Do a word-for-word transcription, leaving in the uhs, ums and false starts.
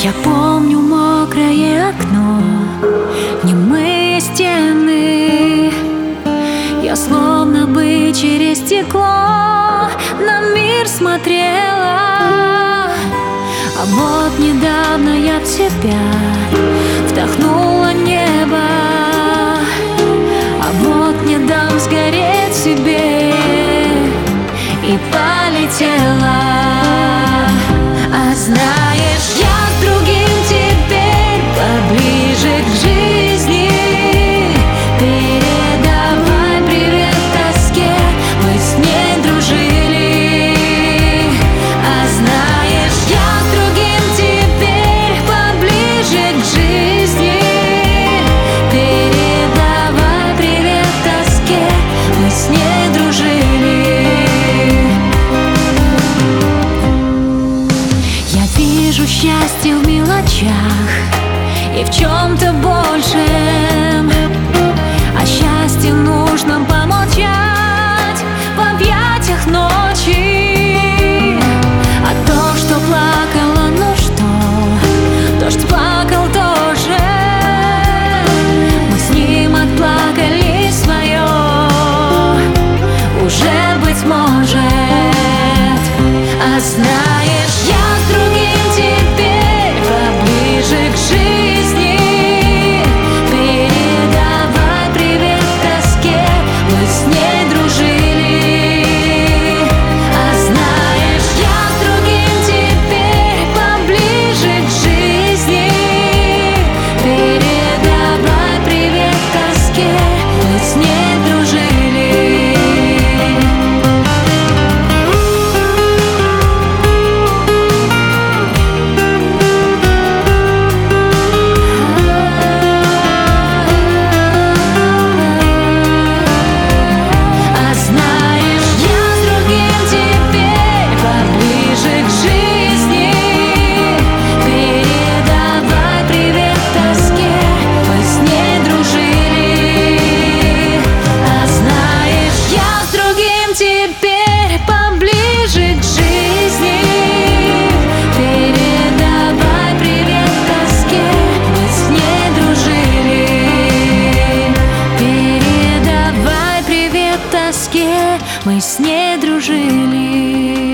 Я помню мокрое окно, немые стены. Я словно бы через стекло на мир смотрела. А вот недавно я в себя вдохнула небо. А вот не дам сгореть себе и полетела. А знаешь, я с другим теперь поближе к жизни. Передавай привет тоске, мы с ней дружили. А знаешь, я с другим теперь поближе к жизни. Передавай привет тоске, мы с ней дружили. Я вижу счастье в мелочах и в чем-то большем. О счастье нужно помолчать в объятиях ночи. А то, что плакала, ну что, дождь плакал тоже. Мы с ним отплакали свое, уже быть может. А знаешь, я с другим теперь поближе к жизни. Передавай привет тоске, мы с ней дружили. А знаешь, я с другим теперь поближе к жизни. Передавай привет тоске, мы с ней дружили. Теперь поближе к жизни. Передавай привет тоске, мы с ней дружили. Передавай привет тоске, мы с ней дружили.